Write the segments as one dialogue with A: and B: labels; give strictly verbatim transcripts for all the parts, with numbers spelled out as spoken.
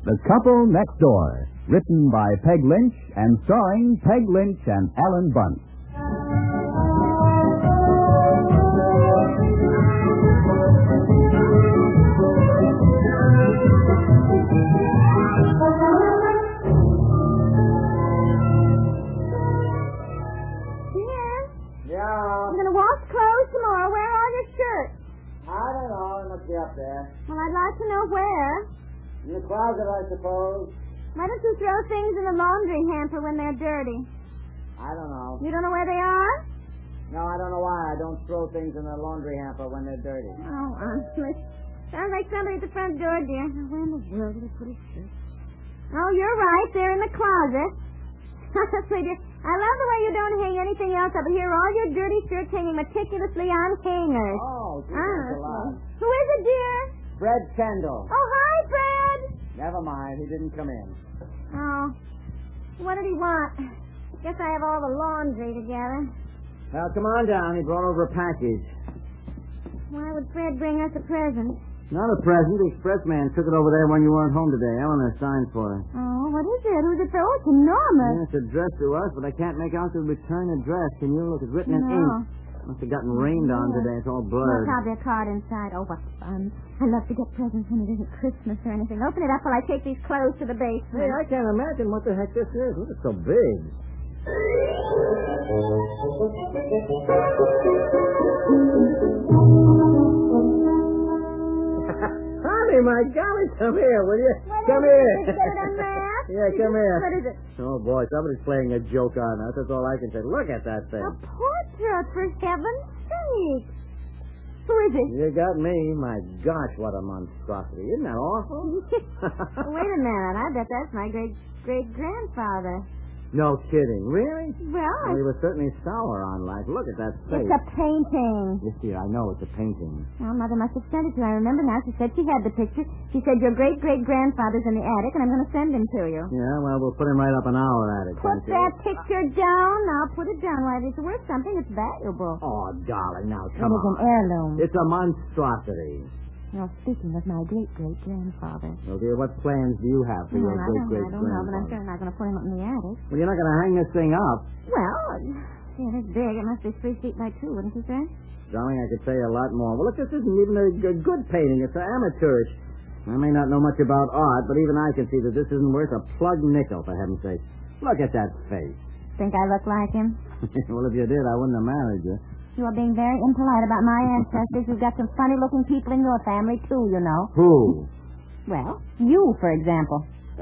A: The Couple Next Door, written by Peg Lynch and starring Peg Lynch and Alan Bunce.
B: Up there.
C: Well, I'd like to know where.
B: In the closet, I suppose.
C: Why don't you throw things in the laundry hamper when they're dirty?
B: I don't know.
C: You don't know where they are?
B: No, I don't know why I don't throw things in the laundry hamper when they're dirty.
C: Oh, honestly. Sounds like somebody at the front door, dear. Where in the world did I put his shirt? Oh, you're right. They're in the closet. Honestly, dear, I love the way you don't hang anything else up here. All your dirty shirts hanging meticulously on hangers.
B: Oh, gee, that's a lot.
C: Who is it, dear?
B: Fred Kendall.
C: Oh, hi, Fred.
B: Never mind. He didn't come in.
C: Oh. What did he want? Guess I have all the laundry together.
B: Well, come on down. He brought over a package.
C: Why would Fred bring us a present?
B: Not a present. The express man took it over there when you weren't home today. Eleanor signed for it.
C: Oh, what is it? Who's it for? Oh, it's enormous.
B: Yeah, it's addressed to us, but I can't make out the return address. Can you look? It's written in
C: No.
B: ink. Must have gotten rained on today. It's all
C: Well,
B: blurred.
C: probably a card inside. Oh, what fun. I love to get presents when it isn't Christmas or anything. Open it up while I take these clothes to the basement.
B: Hey, I can't imagine what the heck this is. Look, it's so big. Honey, my golly, come here, will you?
C: What
B: come
C: is
B: here.
C: it? Did you get it unwrapped?
B: Yeah, come here.
C: What is it?
B: Oh, boy, somebody's playing a joke on us. That's all I can say. Look at that thing.
C: A portrait, for heaven's sake. Who is it?
B: You got me. My gosh, what a monstrosity. Isn't that awful?
C: Wait a minute. I bet that's my great-great-grandfather.
B: No kidding. Really?
C: Well,
B: Well, he was certainly sour on life. Look at that face.
C: it's a painting.
B: Yes, dear, I know it's a painting.
C: Well, Mother must have sent it to you. I remember now. She said she had the picture. She said your great-great-grandfather's in the attic, and I'm going to send him to you.
B: Yeah, well, we'll put him right up in our attic.
C: Put
B: don't you?
C: that picture down. Now put it down. Why, it's worth something. It's valuable.
B: Oh, darling, now
C: It
B: come
C: is
B: on.
C: an heirloom.
B: It's a monstrosity.
C: Now, speaking of my great-great-grandfather.
B: Well, dear, what plans do you have for
C: Well,
B: your
C: I don't, I don't know, but I'm
B: great-great-grandfather?
C: sure not going to put him up in the attic.
B: Well, you're not going to hang this thing up.
C: Well, yeah, it's big. It must be three feet by two, wouldn't you say?
B: Darling, I could say a lot more. Well, look, this isn't even a g- good painting. It's amateurish. I may not know much about art, but even I can see that this isn't worth a plug nickel, for heaven's sake. Look at that face.
C: Think I look like him?
B: Well, if you did, I wouldn't have married you.
C: You are being very impolite about my ancestors. We've got some funny-looking people in your family, too, you know.
B: Who?
C: Well, you, for example.
B: Oh.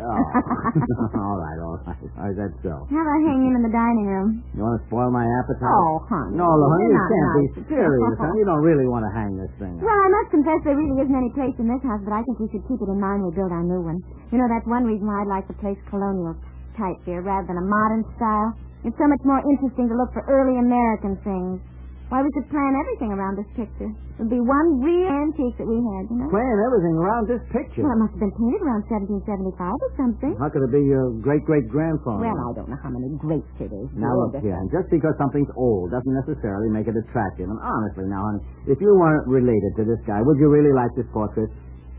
B: all right, all right. All right, that's so.
C: How about hanging him in the dining room?
B: You want to spoil my appetite?
C: Oh, honey.
B: No, honey, you
C: You're not
B: can't
C: nice.
B: be serious, honey. You don't really want to hang this thing up.
C: Well, I must confess there really isn't any place in this house, but I think we should keep it in mind when we build our new one. You know, that's one reason why I'd like the place colonial type here rather than a modern style. It's so much more interesting to look for early American things. Why, we could plan everything around this picture. It would be one real antique that we had, you know?
B: Plan everything around this picture.
C: Well, it must have been painted around seventeen seventy-five or something.
B: How could it be your great-great-grandfather?
C: Well, I don't know how many greats it is.
B: Now, look here, and just because something's old doesn't necessarily make it attractive. And honestly, now, honey, if you weren't related to this guy, would you really like this portrait?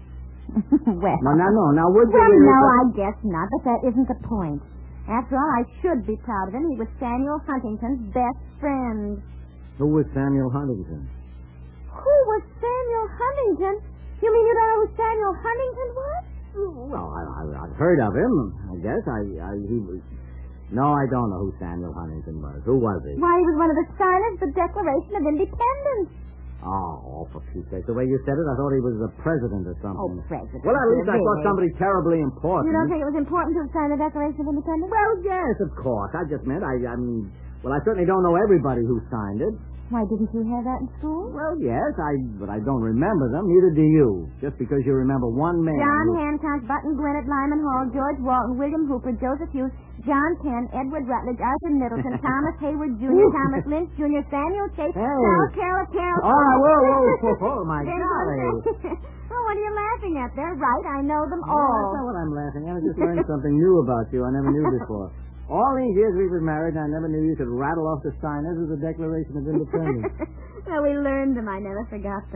C: well,
B: No, no, no. Now, would you
C: well,
B: really...
C: no,
B: like-
C: I guess not, but that isn't the point. After all, I should be proud of him. He was Samuel Huntington's best friend.
B: Who was Samuel Huntington?
C: Who was Samuel Huntington? You mean you don't know who Samuel Huntington was?
B: Well, I, I, I've heard of him, I guess. I, I, he was... No, I don't know who Samuel Huntington was. Who was he?
C: Why, he was one of the signers of the Declaration of Independence.
B: Oh, for Pete's sake. The way you said it, I thought he was the president or something.
C: Oh, president.
B: Well, at least I
C: Really?
B: thought somebody terribly important.
C: You don't think it was important to have signed the Declaration of Independence?
B: Well, yes, of course. I just meant, I, I mean... Well, I certainly don't know everybody who signed it.
C: Why, didn't you have that in school?
B: Well, yes, I, but I don't remember them. Neither do you. Just because you remember one man.
C: John
B: who-
C: Hancock, Button Gwinnett, Lyman Hall, George Walton, William Hooper, Joseph Hughes, John Penn, Edward Rutledge, Arthur Middleton, Thomas Hayward Junior, Thomas Lynch Junior, Samuel Chase,
B: Hey.
C: Charles Carroll Carroll.
B: All right, whoa, whoa, whoa, whoa, my
C: Then-
B: golly.
C: Oh, what are you laughing at? They're right. I know them
B: Oh, that's not
C: all.
B: what I'm laughing at. I just learned something new about you I never knew before. All these years we've been married, and I never knew you could rattle off the signers of the Declaration of Independence.
C: Well, we learned them. I never forgot them.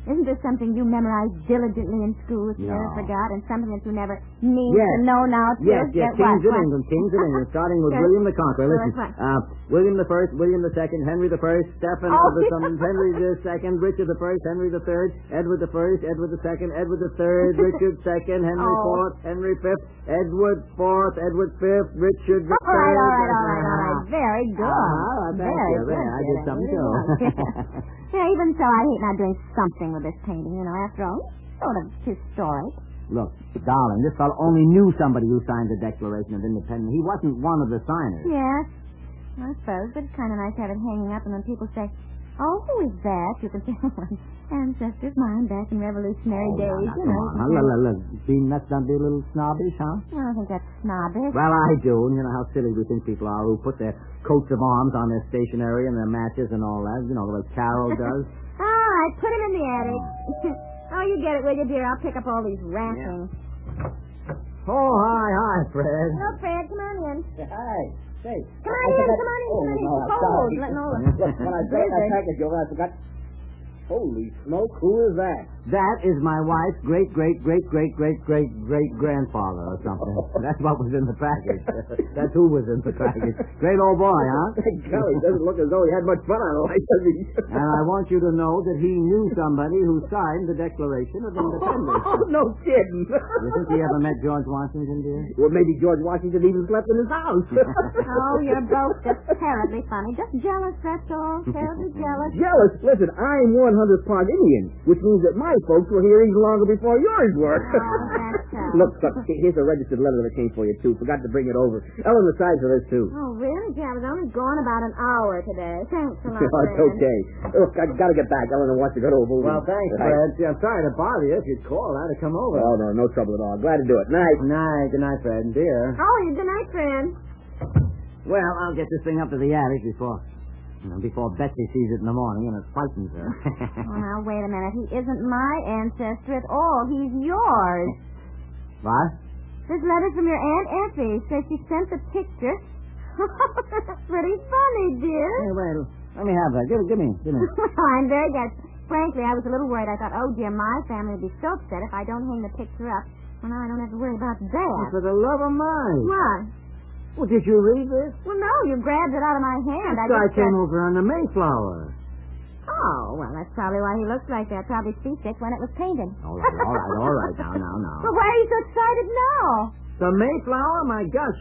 C: Isn't this something you memorized diligently in school that you
B: No.
C: never forgot, and something that you never need
B: Yes.
C: to know now? Too?
B: Yes, yes,
C: What,
B: Kings of
C: what?
B: England, Kings of England, starting with
C: Yes.
B: William the Conqueror. Listen,
C: What?
B: uh, William the First, William the Second, Henry the First, Stephen
C: Oh.
B: the Son, Henry the Second, Richard the First, Henry the Third, Edward the First, Edward the Second, Edward the Third, Richard Second, Henry
C: Oh.
B: Fourth, Henry Fifth, Edward Fourth, Edward Fifth, Richard the
C: All right,
B: Third.
C: all right, all right, all right. Very good.
B: Uh-huh, thank
C: Very
B: you.
C: good.
B: There, I did
C: Peter.
B: something
C: You
B: too.
C: did. Yeah, even so, I hate not doing something with this painting. You know, after all, it's sort of historic.
B: Look, darling, this fellow only knew somebody who signed the Declaration of Independence. He wasn't one of the signers.
C: Yes, I suppose, but it's kind of nice to have it hanging up, and when people say, "Oh, who is that?" you can say, "Ancestors mine back in Revolutionary
B: Oh,
C: days."
B: now, now,
C: you
B: come
C: know.
B: on. Huh? Look, look, look. Being that's not be a little snobbish, huh?
C: I don't think that's snobbish.
B: Well, I do. You know how silly we think people are who put their coats of arms on their stationery and their matches and all that. You know, the way Carol does.
C: All right, put him in the attic. Oh, you get it, will you, dear? I'll pick up all these wrappings.
B: Oh, hi, hi, Fred.
C: Hello, Fred. Come on in.
D: Hi. Say.
C: Come on in, come on in, come on in.
D: no,
C: It's
D: I'm
C: cold.
D: sorry.
C: Let no...
D: Look, when I brought that package over, I forgot. Holy smoke, who is that?
B: That is my wife's great, great, great, great, great, great, great grandfather or something. That's what was in the package. That's who was in the package. Great old boy, huh?
D: Golly, he doesn't look as though he had much fun on life, does he?
B: And I want you to know that he knew somebody who signed the Declaration of Independence.
D: Oh, no kidding.
B: You think he ever met George Washington, dear?
D: Well, maybe George Washington even slept in his house.
C: Oh, you're both just terribly funny. Just jealous, that's all. Terribly jealous.
D: Jealous? Listen, I'm one hundredth part Indian, which means that my folks were here even longer before yours were.
C: Oh, that's so.
D: Look, look, here's a registered letter that came for you, too. Forgot to bring it over. Ellen, the size for this, too.
C: Oh, really? Yeah, I was only gone about an hour today. Thanks a lot,
D: Oh, it's
C: Fred.
D: okay. Look, I gotta get back. Ellen wants to go to a movie.
B: Well, thanks,
D: Right.
B: Fred. See, I'm sorry to bother you. If you'd call, I'd have come over.
D: Oh, no, no trouble at all. Glad to do it. Night.
B: Good night. Good night, Fred. Dear.
C: Oh, good night, Fred.
B: Well, I'll get this thing up to the attic before, you know, before Betsy sees it in the morning and it frightens her.
C: Oh, now, wait a minute. He isn't my ancestor at all. He's yours.
B: What?
C: This letter from your Aunt Effie says she sent the picture. Pretty funny, dear.
B: Hey, wait. Let me have that. Give it. Give me. Give me.
C: I'm very glad. Frankly, I was a little worried. I thought, oh, dear, my family would be so upset if I don't hang the picture up. Well, now I don't have to worry about that.
B: For the love of mine.
C: What?
B: Well, did you read this?
C: Well, no, you grabbed it out of my hand. I
B: This guy
C: just
B: came
C: uh,
B: over on the Mayflower.
C: Oh, well, that's probably why he looks like that. Probably seasick when it was painted.
B: All right, all right, all right. Now, now, now.
C: Well, why are you so excited now?
B: The Mayflower? My gosh.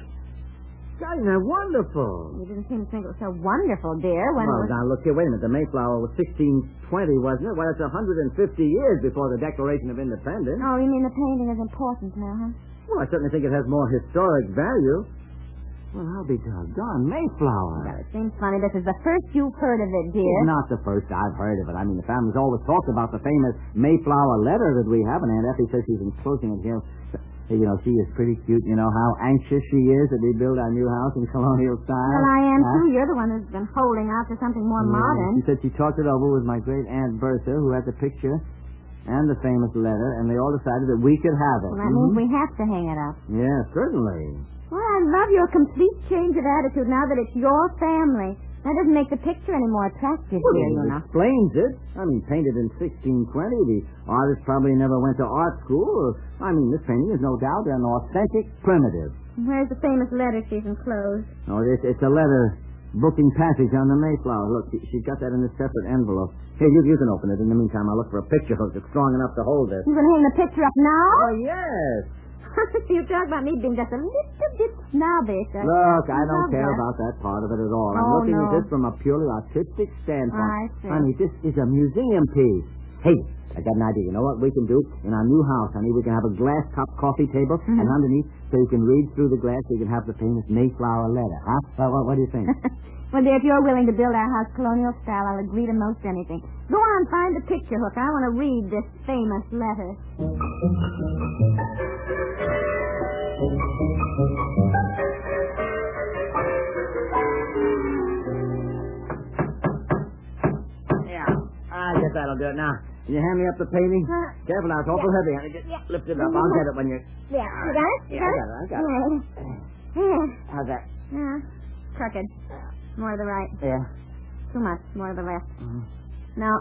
B: God, isn't that wonderful?
C: You didn't seem to think it was so wonderful, dear, when
B: Well,
C: it was...
B: now, look here. Wait a minute. The Mayflower was sixteen twenty, wasn't it? Well, it's one hundred fifty years before the Declaration of Independence.
C: Oh, you mean the painting is important now, huh?
B: Well, I certainly think it has more historic value. Well, I'll be doggone. Mayflower.
C: Well, it seems funny. This is the first you've heard of it, dear.
B: It's not the first I've heard of it. I mean, the family's always talked about the famous Mayflower letter that we have, and Aunt Effie says she's enclosing it here. You know, she is pretty cute. You know how anxious she is that we build our new house in colonial style.
C: Well, I am,
B: Huh?
C: too. You're the one who's been holding out for something more
B: Yeah,
C: modern.
B: She said she talked it over with my great Aunt Bertha, who had the picture and the famous letter, and they all decided that we could have it.
C: Well, that means we have to hang it up.
B: Yeah, certainly.
C: Well, I love your complete change of attitude now that it's your family. That doesn't make the picture any more attractive,
B: Well,
C: dear,
B: it
C: you know.
B: explains it. I mean, painted in sixteen twenty. The artist probably never went to art school. Or, I mean, this painting is no doubt an authentic primitive.
C: Where's the famous letter she's enclosed?
B: Oh, it's, it's a letter booking passage on the Mayflower. Look, she, she got that in a separate envelope. Here, you, you can open it. In the meantime, I'll look for a picture hook that's strong enough to hold it.
C: You gonna hang the picture up now?
B: Oh, yes.
C: You talk about me being just a little bit snobbish. I-
B: Look, I
C: I
B: don't
C: love
B: care
C: that.
B: about that part of it at all. I'm
C: Oh,
B: looking
C: no.
B: at this from a purely artistic standpoint.
C: I see.
B: Honey, this is a museum piece. Hey, I got an idea. You know what we can do? In our new house, honey, we can have a glass top coffee table,
C: Mm-hmm.
B: and underneath, so you can read through the glass, so you can have the famous Mayflower letter. Huh? Well, what, what do you think?
C: Well, dear, if you're willing to build our house colonial style, I'll agree to most anything. Go on, find the picture hook. I want to read this famous letter.
B: Yeah, I guess that'll do it. Now, can you hand me up the painting?
C: Uh,
B: Careful now, it's awful
C: yeah.
B: heavy. honey. Just
C: Yeah.
B: lift it up. I'll get it when you...
C: Yeah, you got it? You
B: Yeah, I
C: got
B: got it, I got it.
C: Yeah.
B: How's that?
C: Yeah. Crooked. More to the right.
B: Yeah.
C: Too much. More to the left.
B: Mhm.
C: No.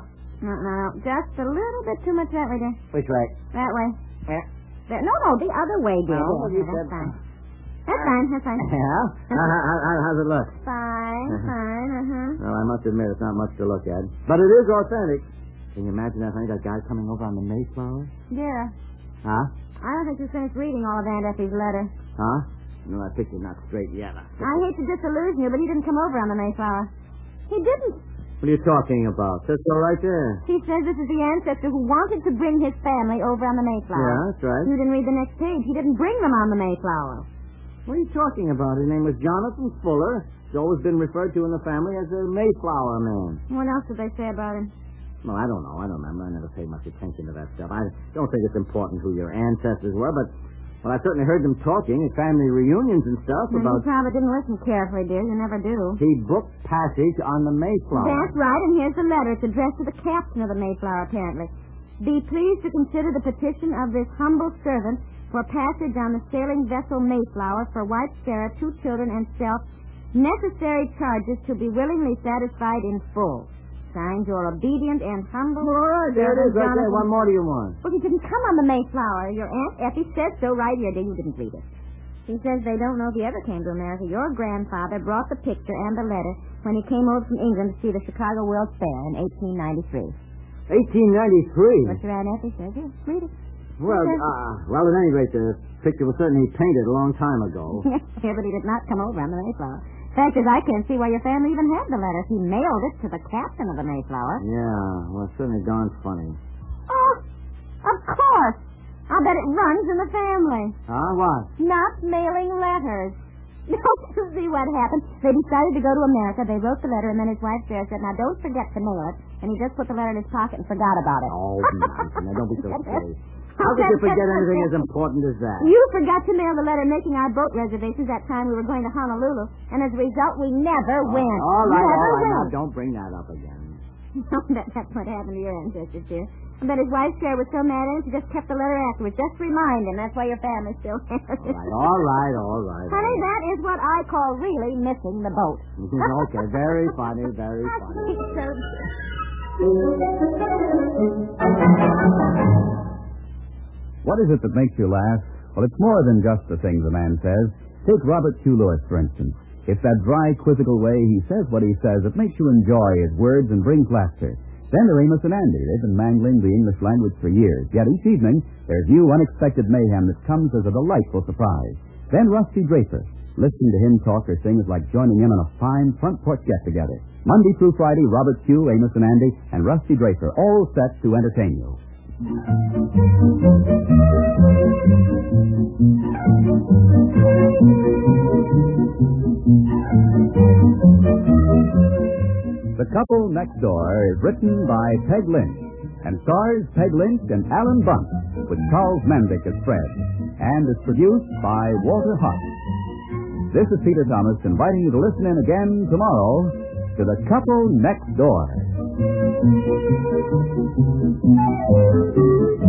C: No, no, no. Just a little bit too much that way, dear.
B: Which way?
C: That way.
B: Yeah.
C: There, no, no, the other way, dear.
B: Oh, well,
C: dear.
B: you
C: That's
B: said-
C: fine. That's fine, that's fine.
B: Yeah? how, how, how, how's it look?
C: Fine, fine, uh-huh.
B: Well, I must admit, it's not much to look at. But it is authentic. Can you imagine that thing, that guy coming over on the Mayflower?
C: Dear,
B: Huh?
C: I don't think you finished reading all of Aunt Effie's letter.
B: Huh? No, that picture's not straight yet.
C: I hate to disillusion you, but he didn't come over on the Mayflower. He didn't.
B: What are you talking about? Just go right there.
C: He says this is the ancestor who wanted to bring his family over on the Mayflower.
B: Yeah, that's right.
C: You didn't read the next page. He didn't bring them on the Mayflower.
B: What are you talking about? His name was Jonathan Fuller. He's always been referred to in the family as the Mayflower Man.
C: What else did they say about him?
B: Well, I don't know. I don't remember. I never paid much attention to that stuff. I don't think it's important who your ancestors were, but well, I certainly heard them talking at family reunions and stuff
C: And
B: about...
C: you probably didn't listen carefully, dear. You never do.
B: He booked passage on the Mayflower.
C: That's right, and here's the letter. It's addressed to the captain of the Mayflower, apparently. Be pleased to consider the petition of this humble servant for passage on the sailing vessel Mayflower for White Sarah, two children, and self, necessary charges to be willingly satisfied in full. Signed, your obedient and humble...
B: All right, there it is. Right there. What more do you want?
C: Well, he didn't come on the Mayflower. Your Aunt Effie says so right here. You didn't read it. He says they don't know if he ever came to America. Your grandfather brought the picture and the letter when he came over from England to see the Chicago World's Fair in eighteen ninety-three.
B: eighteen ninety-three?
C: What your Aunt Effie says. Here, read it.
B: Well, uh, well, at any rate, the picture was certainly painted a long time ago.
C: Yeah, but he did not come over on the Mayflower. Fact is, I can't see why your family even had the letter. He mailed it to the captain of the Mayflower.
B: Yeah, well, it's certainly darn funny.
C: Oh, of course. I'll bet it runs in the family.
B: Huh? What?
C: Not mailing letters. Don't you see what happened? They decided to go to America. They wrote the letter, and then his wife Sarah said, now, don't forget to mail it. And he just put the letter in his pocket and forgot about it.
B: Oh, nonsense. Now, don't be so silly. How could you forget anything as important as that?
C: You forgot to mail the letter making our boat reservations that time we were going to Honolulu. And as a result, we never
B: Oh,
C: went.
B: all right,
C: never
B: all right.
C: went.
B: Now, don't bring that up again.
C: that, that's what happened to your ancestors, dear. I bet his wife Sarah was so mad at him, she just kept the letter afterwards. Just to remind him. That's why your family still has it.
B: All right, all right, all right.
C: Honey, that is what I call really missing the boat.
B: Okay, very funny, very funny.
C: So...
A: What is it that makes you laugh? Well, it's more than just the things a man says. Take Robert Hugh Lewis, for instance. It's that dry, quizzical way he says what he says that makes you enjoy his words and brings laughter. Then there are Amos and Andy. They've been mangling the English language for years. Yet each evening, there's new, unexpected mayhem that comes as a delightful surprise. Then Rusty Draper. Listening to him talk or sing is like joining in on a fine front porch get-together. Monday through Friday, Robert Hugh, Amos and Andy, and Rusty Draper, all set to entertain you. The Couple Next Door is written by Peg Lynch and stars Peg Lynch and Alan Bunt, with Charles Mendick as Fred, and is produced by Walter Hart. This is Peter Thomas inviting you to listen in again tomorrow to The Couple Next Door.